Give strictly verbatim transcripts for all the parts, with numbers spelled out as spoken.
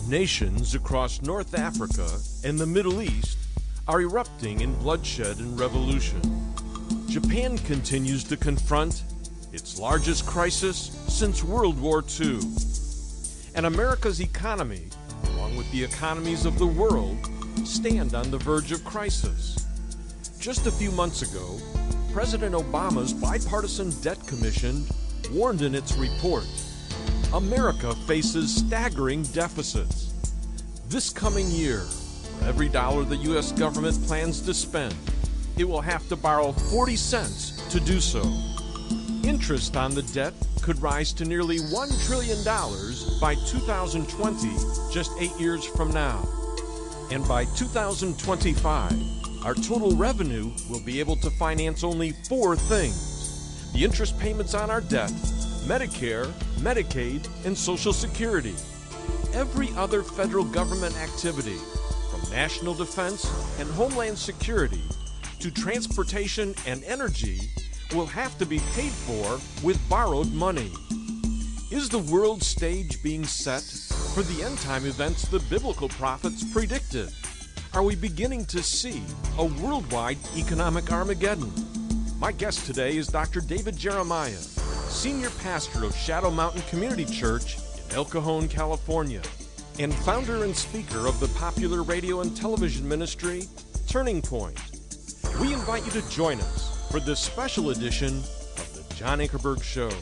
Nations across North Africa and the Middle East are erupting in bloodshed and revolution. Japan continues to confront its largest crisis since World War Two. And America's economy, along with the economies of the world, stand on the verge of crisis. Just a few months ago, President Obama's Bipartisan Debt Commission warned in its report, America faces staggering deficits. This coming year, for every dollar the U S government plans to spend, it will have to borrow forty cents to do so. Interest on the debt could rise to nearly one trillion dollars by two thousand twenty, just eight years from now. And by two thousand twenty-five, our total revenue will be able to finance only four things: the interest payments on our debt, Medicare, Medicaid, and Social Security. Every other federal government activity, from national defense and homeland security to transportation and energy, will have to be paid for with borrowed money. Is the world stage being set for the end-time events the biblical prophets predicted? Are we beginning to see a worldwide economic Armageddon? My guest today is Doctor David Jeremiah, Senior Pastor of Shadow Mountain Community Church in El Cajon, California, and founder and speaker of the popular radio and television ministry, Turning Point. We invite you to join us for this special edition of the John Ankerberg Show.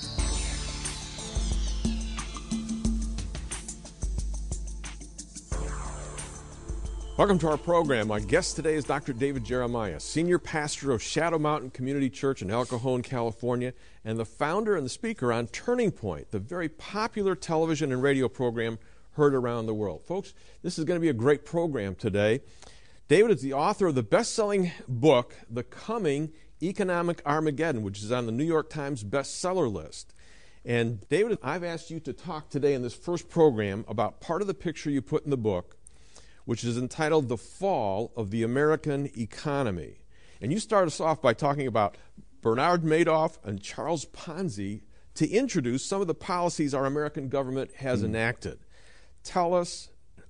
Welcome to our program. My guest today is Doctor David Jeremiah, Senior Pastor of Shadow Mountain Community Church in El Cajon, California, and the founder and the speaker on Turning Point, the very popular television and radio program heard around the world. Folks, this is going to be a great program today. David is the author of the best-selling book, The Coming Economic Armageddon, which is on the New York Times bestseller list. And David, I've asked you to talk today in this first program about part of the picture you put in the book, which is entitled The Fall of the American Economy. And you start us off by talking about Bernard Madoff and Charles Ponzi to introduce some of the policies our American government has mm. enacted. Tell us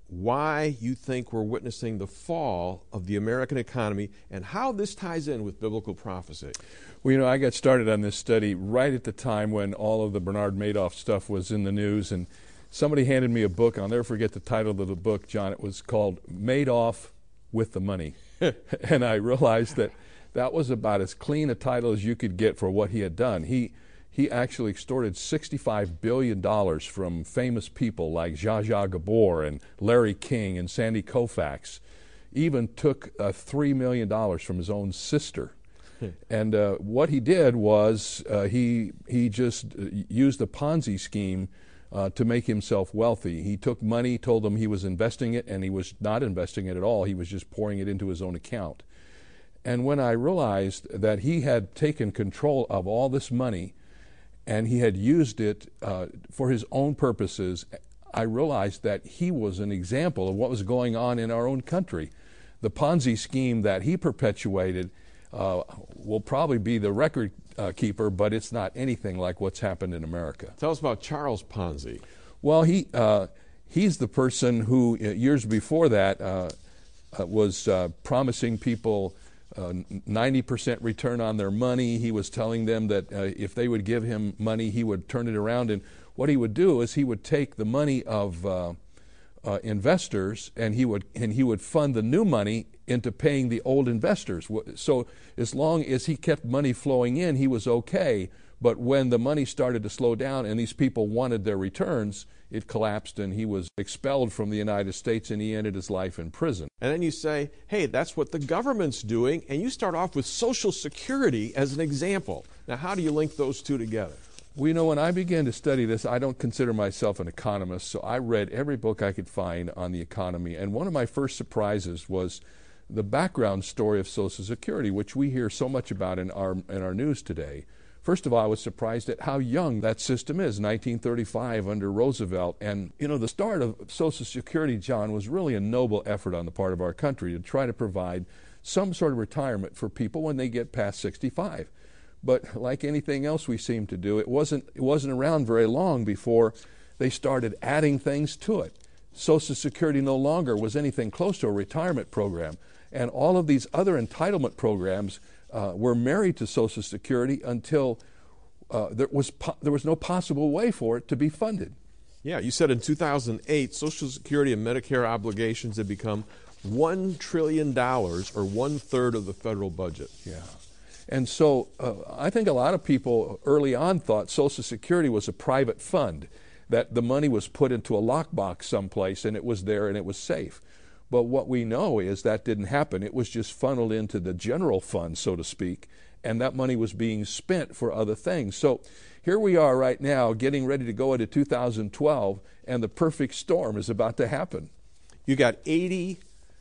why you think we're witnessing the fall of the American economy and how this ties in with biblical prophecy. Well, you know, I got started on this study right at the time when all of the Bernard Madoff stuff was in the news, and somebody handed me a book. I'll never forget the title of the book, John. It was called Madoff with the Money. And I realized that that was about as clean a title as you could get for what he had done. He he actually extorted sixty-five billion dollars from famous people like Zsa Zsa Gabor and Larry King and Sandy Koufax. Even took uh, three million dollars from his own sister. And uh, what he did was uh, he, he just used the Ponzi scheme Uh, to make himself wealthy. He took money, told them he was investing it, and he was not investing it at all. He was just pouring it into his own account. And when I realized that he had taken control of all this money and he had used it uh, for his own purposes, I realized that he was an example of what was going on in our own country. The Ponzi scheme that he perpetuated uh, will probably be the record Uh, keeper, but it's not anything like what's happened in America. Tell us about Charles Ponzi. Well, he uh, he's the person who, uh, years before that, uh, uh, was uh, promising people uh, ninety percent return on their money. He was telling them that uh, if they would give him money, he would turn it around. And what he would do is he would take the money of uh, uh, investors and he would and he would fund the new money into paying the old investors. So as long as he kept money flowing in, he was okay. But when the money started to slow down and these people wanted their returns, it collapsed and he was expelled from the United States and he ended his life in prison. And then you say, hey, that's what the government's doing, and you start off with Social Security as an example. Now, how do you link those two together? Well, you know, when I began to study this, I don't consider myself an economist, so I read every book I could find on the economy. And one of my first surprises was the background story of Social Security, which we hear so much about in our in our news today. First of all, I was surprised at how young that system is, nineteen thirty-five under Roosevelt. And, you know, the start of Social Security, John, was really a noble effort on the part of our country to try to provide some sort of retirement for people when they get past sixty-five. But like anything else we seem to do, it wasn't it wasn't around very long before they started adding things to it. Social Security no longer was anything close to a retirement program. And all of these other entitlement programs uh, were married to Social Security until uh, there was po- there was no possible way for it to be funded. Yeah, you said in two thousand eight, Social Security and Medicare obligations had become one trillion dollars, or one-third of the federal budget. Yeah. And so uh, I think a lot of people early on thought Social Security was a private fund, that the money was put into a lockbox someplace and it was there and it was safe. But what we know is that didn't happen. It was just funneled into the general fund, so to speak, and that money was being spent for other things. So here we are right now getting ready to go into two thousand twelve, and the perfect storm is about to happen. You got eighty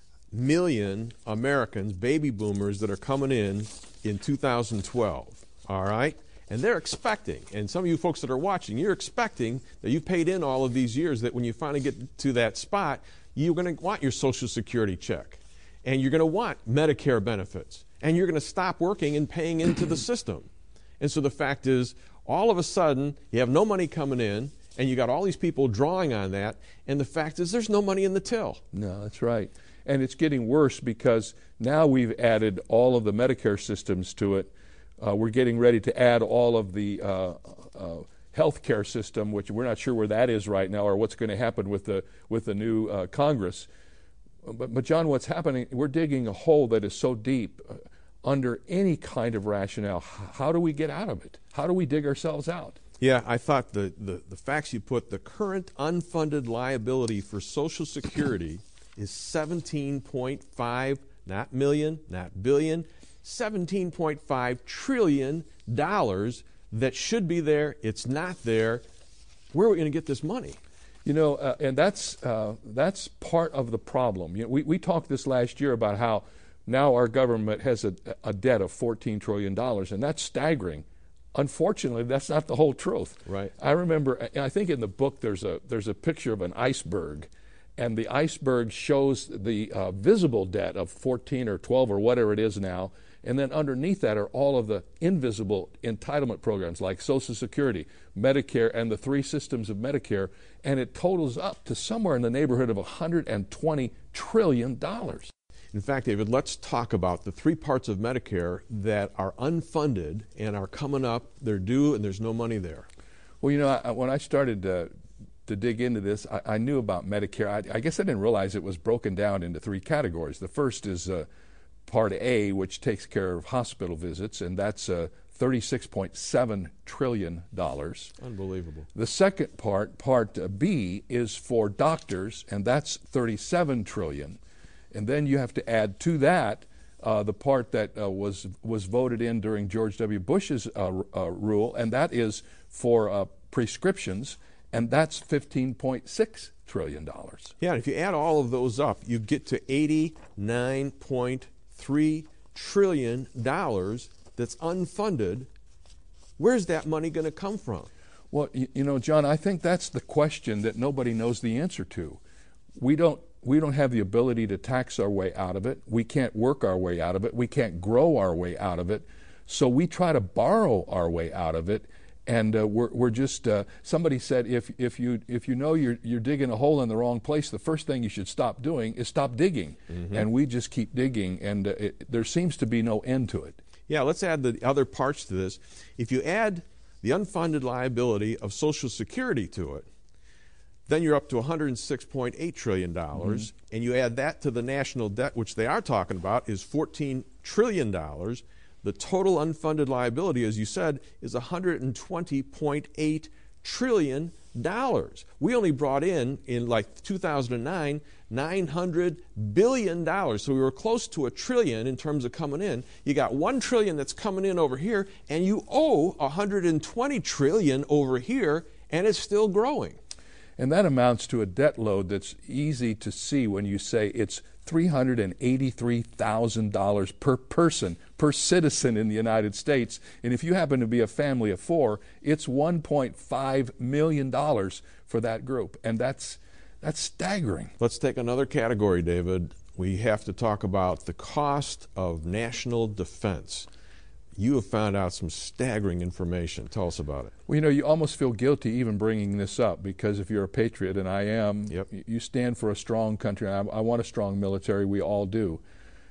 million Americans, baby boomers, that are coming in in two thousand twelve, all right? And they're expecting, and some of you folks that are watching, you're expecting that you've paid in all of these years, that when you finally get to that spot, you're going to want your Social Security check, and you're going to want Medicare benefits, and you're going to stop working and paying into the system. And so the fact is, all of a sudden, you have no money coming in, and you got all these people drawing on that, and the fact is there's no money in the till. No, that's right. And it's getting worse because now we've added all of the Medicare systems to it. Uh, we're getting ready to add all of the uh, uh, health care system, which we're not sure where that is right now or what's going to happen with the with the new uh, Congress. But, but, John, what's happening, we're digging a hole that is so deep uh, under any kind of rationale. How do we get out of it? How do we dig ourselves out? Yeah, I thought the, the, the facts you put, the current unfunded liability for Social Security is seventeen point five, not million, not billion, seventeen point five trillion dollars that should be there. It's not there. Where are we going to get this money? You know, uh, and that's uh, that's part of the problem. You know, we, we talked this last year about how now our government has a, a debt of fourteen trillion dollars, and that's staggering. Unfortunately, that's not the whole truth. Right. I remember, I think in the book there's a there's a picture of an iceberg, and the iceberg shows the uh, visible debt of fourteen or twelve or whatever it is now, and then underneath that are all of the invisible entitlement programs like Social Security, Medicare, and the three systems of Medicare, and it totals up to somewhere in the neighborhood of one hundred twenty trillion dollars. In fact, David, let's talk about the three parts of Medicare that are unfunded and are coming up, they're due, and there's no money there. Well, you know, I, when I started uh, to dig into this, I, I knew about Medicare. I, I guess I didn't realize it was broken down into three categories. The first is uh, Part A, which takes care of hospital visits, and that's uh, thirty-six point seven trillion dollars. Unbelievable. The second part, Part B, is for doctors, and that's thirty-seven trillion dollars. And then you have to add to that uh, the part that uh, was was voted in during George W. Bush's uh, uh, rule, and that is for uh, prescriptions, and that's fifteen point six trillion dollars. Yeah, and if you add all of those up, you get to eighty-nine point three trillion dollars that's unfunded. Where's that money going to come from? Well, you, you know, John, I think that's the question that nobody knows the answer to. We don't We don't have the ability to tax our way out of it. We can't work our way out of it. We can't grow our way out of it. So we try to borrow our way out of it, and uh, we're we're just. Uh, somebody said if if you if you know you're you're digging a hole in the wrong place, the first thing you should stop doing is stop digging. Mm-hmm. And we just keep digging, and uh, it, there seems to be no end to it. Yeah, let's add the other parts to this. If you add the unfunded liability of Social Security to it, then you're up to one hundred six point eight trillion dollars, mm-hmm. and you add that to the national debt, which they are talking about, is fourteen trillion dollars. The total unfunded liability, as you said, is one hundred twenty point eight trillion dollars. We only brought in, in like two thousand nine, nine hundred billion dollars. So we were close to a trillion in terms of coming in. You got one trillion that's coming in over here, and you owe one hundred twenty trillion over here, and it's still growing. And that amounts to a debt load that's easy to see when you say it's three hundred eighty-three thousand dollars per person, per citizen in the United States. And if you happen to be a family of four, it's one point five million dollars for that group. And that's that's staggering. Let's take another category, David. We have to talk about the cost of national defense. you have found out some staggering information. Tell us about it. Well, you know, you almost feel guilty even bringing this up, because if you're a patriot, and I am, yep. you stand for a strong country. And I, I want a strong military. We all do.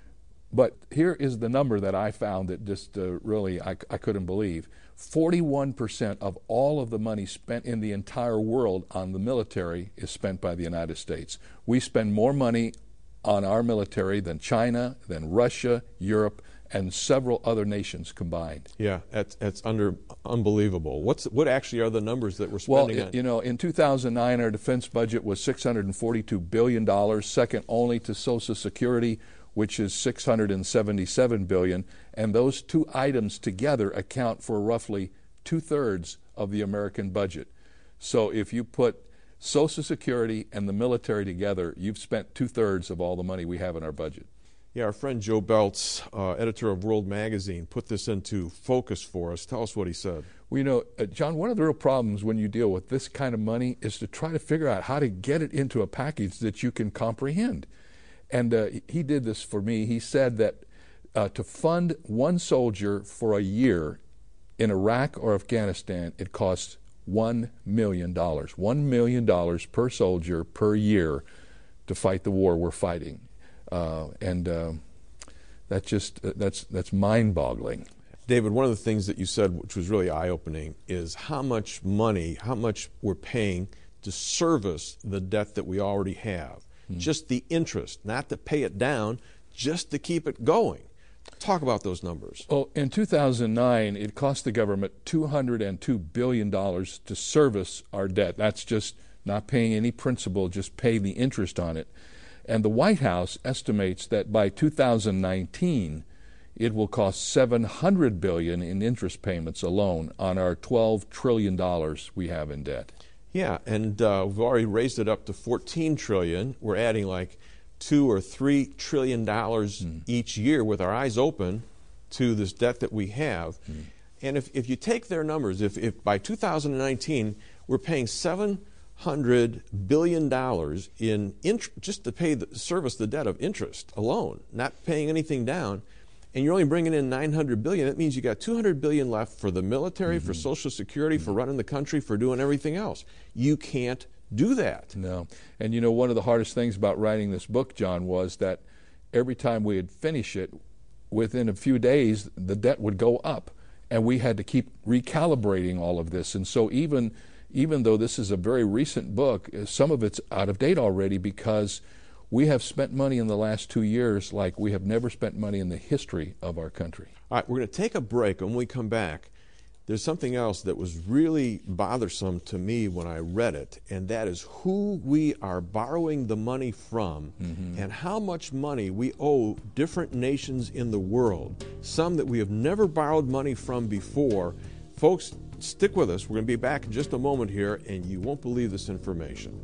But here is the number that I found that just uh, really I, I couldn't believe. forty-one percent of all of the money spent in the entire world on the military is spent by the United States. We spend more money on our military than China, than Russia, Europe, and several other nations combined. Yeah, that's, that's under unbelievable. What's what actually are the numbers that we're spending well, on? you know, in two thousand nine, our defense budget was six hundred forty-two billion dollars, second only to Social Security, which is six hundred seventy-seven billion dollars, and those two items together account for roughly two-thirds of the American budget. So if you put Social Security and the military together, you've spent two-thirds of all the money we have in our budget. Yeah, our friend Joe Beltz, uh, editor of World Magazine, put this into focus for us. Tell us what he said. Well, you know, uh, John, one of the real problems when you deal with this kind of money is to try to figure out how to get it into a package that you can comprehend. And uh, he did this for me. He said that uh, to fund one soldier for a year in Iraq or Afghanistan, it costs one million dollars. one million dollars per soldier per year to fight the war we're fighting. Uh, and uh, that just, uh, that's, that's mind-boggling. David, one of the things that you said, which was really eye-opening, is how much money, how much we're paying to service the debt that we already have. Mm. Just the interest, not to pay it down, just to keep it going. Talk about those numbers. Well, in two thousand nine, it cost the government two hundred two billion dollars to service our debt. That's just not paying any principal, just paying the interest on it. And the White House estimates that by two thousand nineteen, it will cost seven hundred billion dollars in interest payments alone on our twelve trillion dollars we have in debt. Yeah, and uh, we've already raised it up to fourteen trillion dollars. We're adding like two or three trillion dollars mm. each year with our eyes open to this debt that we have. Mm. And if, if you take their numbers, if, if by two thousand nineteen we're paying seven hundred billion dollars in int- just to pay the service the debt of interest alone, not paying anything down, and you're only bringing in nine hundred billion dollars, that means you got two hundred billion dollars left for the military, mm-hmm. for Social Security, mm-hmm. for running the country, for doing everything else. You can't do that. No. And you know, one of the hardest things about writing this book, John, was that every time we would finish it, within a few days, the debt would go up, and we had to keep recalibrating all of this. And so even even though this is a very recent book, some of it's out of date already, because we have spent money in the last two years like we have never spent money in the history of our country. All right, we're going to take a break. When we come back, there's something else that was really bothersome to me when I read it, and that is who we are borrowing the money from, mm-hmm. and how much money we owe different nations in the world, some that we have never borrowed money from before. Folks, stick with us. We're going to be back in just a moment here, and you won't believe this information.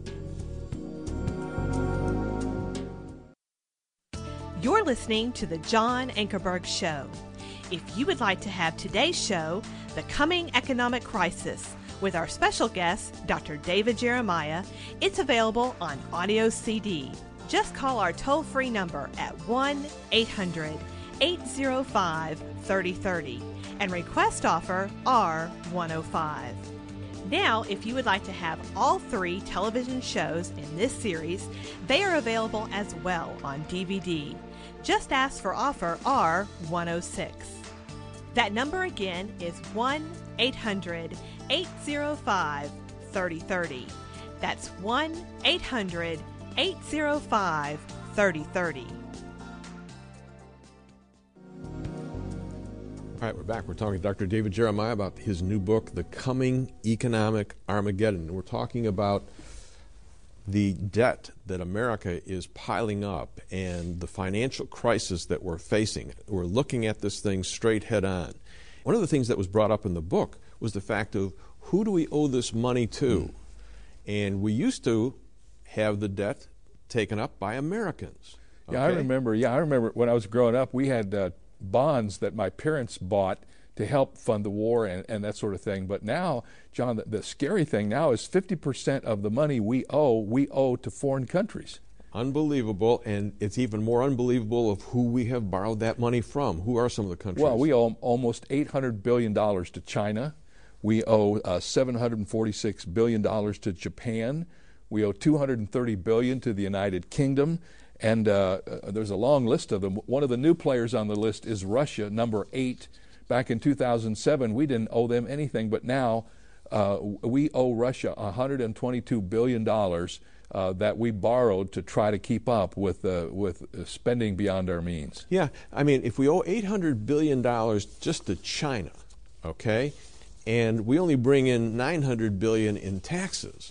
You're listening to The John Ankerberg Show. If you would like to have today's show, The Coming Economic Crisis, with our special guest, Doctor David Jeremiah, it's available on audio C D. Just call our toll-free number at one eight hundred eight oh five thirty thirty and request offer R one oh five. Now, if you would like to have all three television shows in this series, they are available as well on D V D. Just ask for offer R one oh six. That number again is one eight hundred eight oh five thirty thirty. That's one eight hundred eight oh five thirty thirty. All right, we're back. We're talking to Doctor David Jeremiah about his new book, The Coming Economic Armageddon. We're talking about the debt that America is piling up and the financial crisis that we're facing. We're looking at this thing straight head on. One of the things that was brought up in the book was the fact of who do we owe this money to? Mm. And we used to have the debt taken up by Americans. Okay? Yeah, I remember. Yeah, I remember when I was growing up, we had uh, bonds that my parents bought to help fund the war and, and that sort of thing. But now, John, the, the scary thing now is fifty percent of the money we owe, we owe to foreign countries. Unbelievable, and it's even more unbelievable of who we have borrowed that money from. Who are some of the countries? Well, we owe almost eight hundred billion dollars to China. We owe uh, seven hundred forty-six billion dollars to Japan. We owe two hundred thirty billion dollars to the United Kingdom. And uh, uh, there's a long list of them. One of the new players on the list is Russia, number eight. Back in two thousand seven, we didn't owe them anything, but now uh, we owe Russia one hundred twenty-two billion dollars Uh, that we borrowed to try to keep up with uh, with uh, spending beyond our means. Yeah, I mean, if we owe eight hundred billion dollars just to China, okay, and we only bring in nine hundred billion dollars in taxes,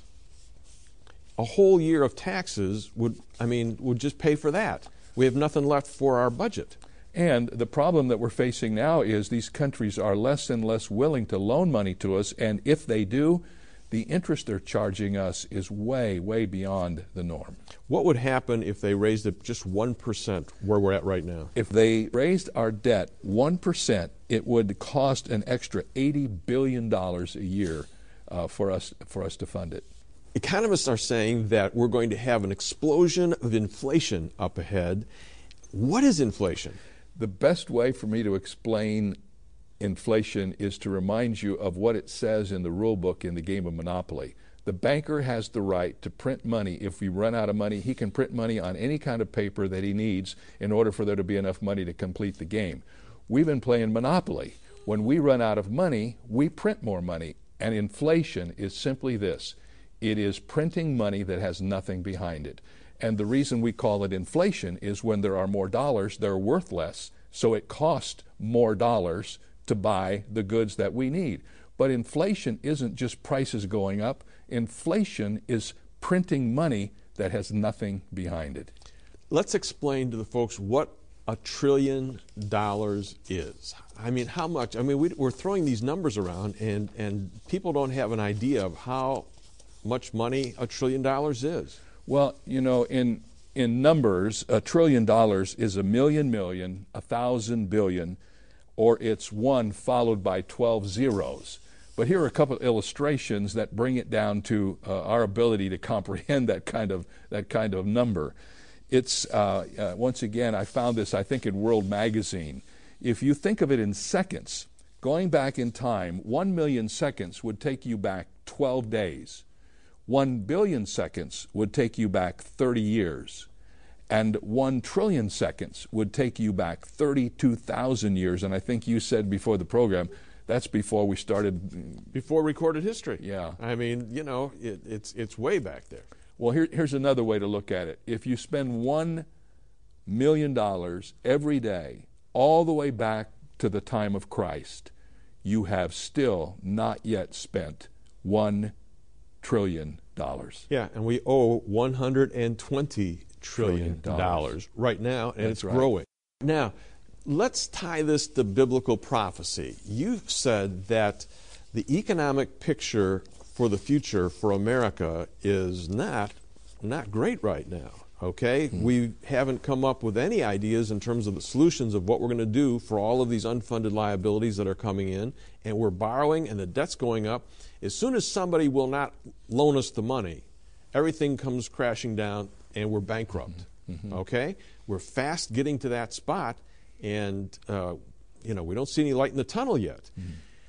a whole year of taxes would, I mean, would just pay for that. We have nothing left for our budget. And the problem that we're facing now is these countries are less and less willing to loan money to us, and if they do, the interest they're charging us is way, way beyond the norm. What would happen if they raised it just one percent where we're at right now? If they raised our debt one percent, it would cost an extra eighty billion dollars a year uh, for us for us to fund it. Economists are saying that we're going to have an explosion of inflation up ahead. What is inflation? The best way for me to explain inflation is to remind you of what it says in the rule book in the game of Monopoly. The banker has the right to print money. If we run out of money, he can print money on any kind of paper that he needs in order for there to be enough money to complete the game. We've been playing Monopoly. When we run out of money, we print more money. And inflation is simply this. It is printing money that has nothing behind it. And the reason we call it inflation is when there are more dollars, they're worth less. So it costs more dollars to buy the goods that we need. But inflation isn't just prices going up. Inflation is printing money that has nothing behind it. Let's explain to the folks what a trillion dollars is. I mean, how much? I mean, we, we're throwing these numbers around, and, and people don't have an idea of how much money a trillion dollars is. Well, you know, in in numbers, a trillion dollars is a million million, a thousand billion, or it's one followed by twelve zeros. But here are a couple of illustrations that bring it down to uh, our ability to comprehend that kind of that kind of number. It's uh, uh, once again, I found this, I think, in World Magazine. If you think of it in seconds, going back in time, one million seconds would take you back twelve days. One billion seconds would take you back thirty years. And one trillion seconds would take you back thirty-two thousand years. And I think you said before the program, that's before we started. Before recorded history. Yeah. I mean, you know, it, it's it's way back there. Well, here, here's another way to look at it. If you spend one million dollars every day, all the way back to the time of Christ, you have still not yet spent one trillion dollars. Yeah, and we owe one hundred twenty trillion dollars right now, and That's it's right. growing. Now, let's tie this to biblical prophecy. You've said that the economic picture for the future for America is not not great right now. Okay, mm-hmm. We haven't come up with any ideas in terms of the solutions of what we're going to do for all of these unfunded liabilities that are coming in, and we're borrowing and the debt's going up. As soon as somebody will not loan us the money, everything comes crashing down and we're bankrupt. Mm-hmm. Okay, we're fast getting to that spot, and uh, you know, we don't see any light in the tunnel yet. Mm-hmm.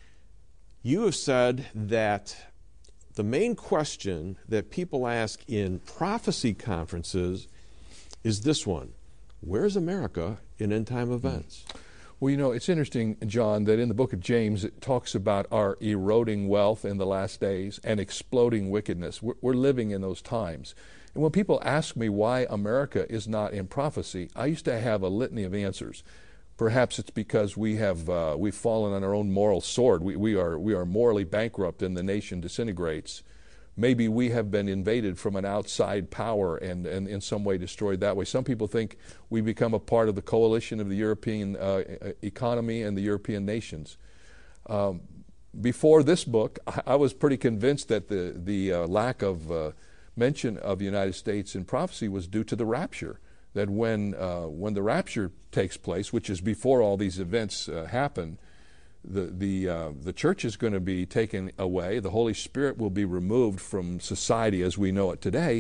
You have said that the main question that people ask in prophecy conferences is this one: where's America in end-time events? Well, you know, it's interesting, John, that in the book of James it talks about our eroding wealth in the last days and exploding wickedness. We're, we're living in those times. And when people ask me why America is not in prophecy, I used to have a litany of answers. Perhaps it's because we have uh, we've fallen on our own moral sword. We, we are we are morally bankrupt and the nation disintegrates. Maybe we have been invaded from an outside power and, and in some way destroyed that way. Some people think we become a part of the coalition of the European uh, economy and the European nations. Um, before this book, I, I was pretty convinced that the, the uh, lack of uh, mention of the United States in prophecy was due to the rapture. That when uh, when the rapture takes place, which is before all these events uh, happen, the the uh, the church is going to be taken away. The Holy Spirit will be removed from society as we know it today,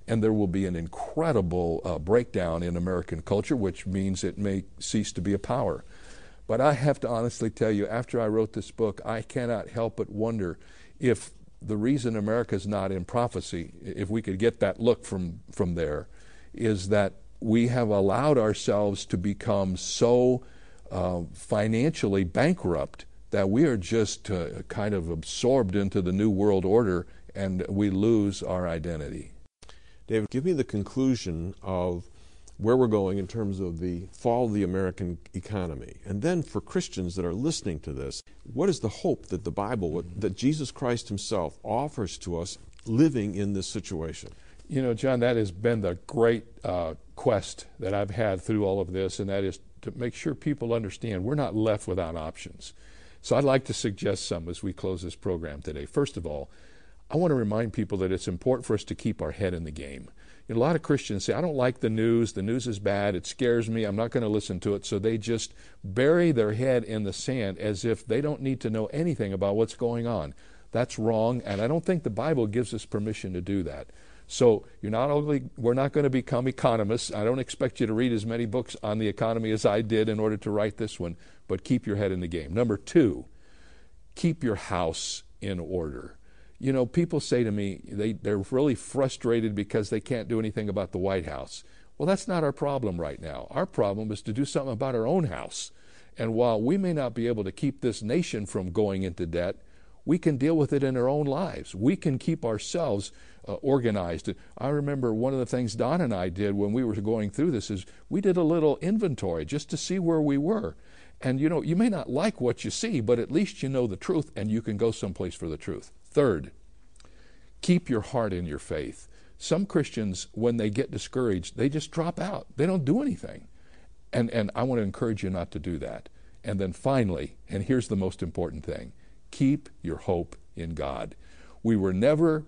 and there will be an incredible uh, breakdown in American culture, which means it may cease to be a power. But I have to honestly tell you, after I wrote this book, I cannot help but wonder if the reason America's not in prophecy, if we could get that look from, from there, is that we have allowed ourselves to become so uh, financially bankrupt that we are just uh, kind of absorbed into the New World Order, and we lose our identity. David, give me the conclusion of where we're going in terms of the fall of the American economy. And then for Christians that are listening to this, what is the hope that the Bible, that Jesus Christ himself offers to us living in this situation? You know, John, that has been the great uh, quest that I've had through all of this, and that is to make sure people understand we're not left without options. So I'd like to suggest some as we close this program today. First of all, I want to remind people that it's important for us to keep our head in the game. You know, a lot of Christians say, I don't like the news, the news is bad, it scares me, I'm not going to listen to it, so they just bury their head in the sand as if they don't need to know anything about what's going on. That's wrong, and I don't think the Bible gives us permission to do that. So you're not only, we're not going to become economists. I don't expect you to read as many books on the economy as I did in order to write this one, but keep your head in the game. Number two, keep your house in order. You know, people say to me, they, they're really frustrated because they can't do anything about the White House. Well, that's not our problem right now. Our problem is to do something about our own house. And while we may not be able to keep this nation from going into debt, we can deal with it in our own lives. We can keep ourselves uh, organized. I remember one of the things Don and I did when we were going through this is we did a little inventory just to see where we were. And, you know, you may not like what you see, but at least you know the truth and you can go someplace for the truth. Third, keep your heart in your faith. Some Christians, when they get discouraged, they just drop out. They don't do anything. And, and I want to encourage you not to do that. And then finally, and here's the most important thing, keep your hope in God. We were never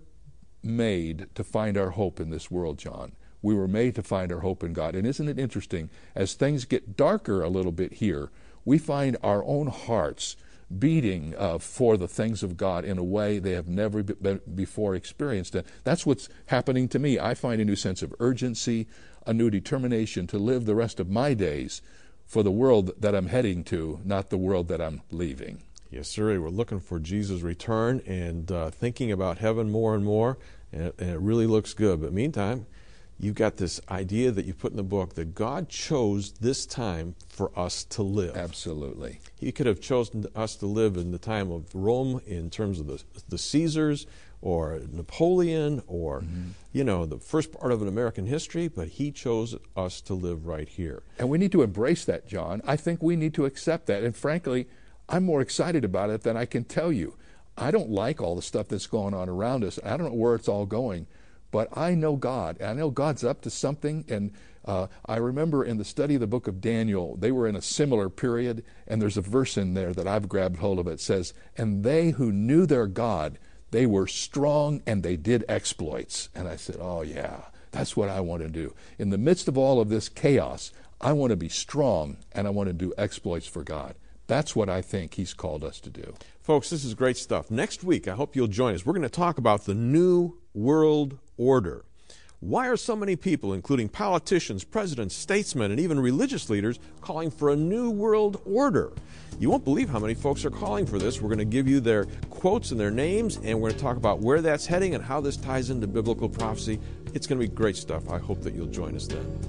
made to find our hope in this world, John. We were made to find our hope in God. And isn't it interesting, as things get darker a little bit here, we find our own hearts beating uh, for the things of God in a way they have never be- before experienced. And that's what's happening to me. I find a new sense of urgency, a new determination to live the rest of my days for the world that I'm heading to, not the world that I'm leaving. Yes, sir. We're looking for Jesus' return and uh, thinking about heaven more and more, and, and it really looks good. But meantime, you've got this idea that you put in the book that God chose this time for us to live. Absolutely. He could have chosen us to live in the time of Rome in terms of the, the Caesars or Napoleon or, mm-hmm. you know, the first part of an American history, but he chose us to live right here. And we need to embrace that, John. I think we need to accept that. And frankly, I'm more excited about it than I can tell you. I don't like all the stuff that's going on around us. I don't know where it's all going. But I know God. I know God's up to something. And uh, I remember in the study of the book of Daniel, they were in a similar period. And there's a verse in there that I've grabbed hold of. It says, and they who knew their God, they were strong and they did exploits. And I said, oh yeah, that's what I want to do. In the midst of all of this chaos, I want to be strong and I want to do exploits for God. That's what I think he's called us to do. Folks, this is great stuff. Next week, I hope you'll join us. We're going to talk about the New World Order. Why are so many people, including politicians, presidents, statesmen, and even religious leaders, calling for a new world order? You won't believe how many folks are calling for this. We're going to give you their quotes and their names, and we're going to talk about where that's heading and how this ties into biblical prophecy. It's going to be great stuff. I hope that you'll join us then.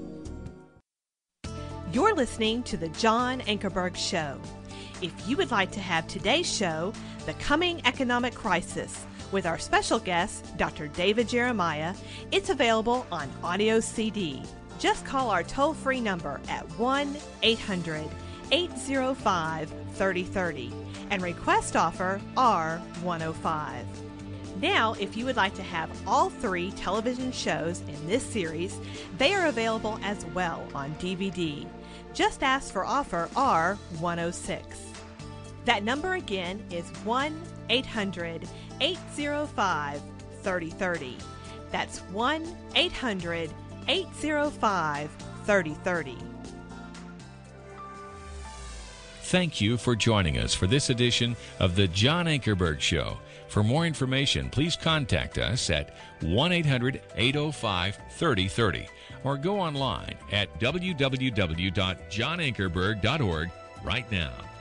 You're listening to The John Ankerberg Show. If you would like to have today's show, The Coming Economic Crisis, with our special guest, Doctor David Jeremiah, it's available on audio C D. Just call our toll-free number at one eight hundred eight oh five three oh three oh and request offer R one oh five. Now, if you would like to have all three television shows in this series, they are available as well on D V D. Just ask for offer R one oh six. That number again is one eight hundred eight oh five three oh three oh. That's one eight hundred eight oh five three oh three oh. Thank you for joining us for this edition of The John Ankerberg Show. For more information, please contact us at one eight hundred, eight oh five, three oh three oh or go online at w w w dot john ankerberg dot org right now.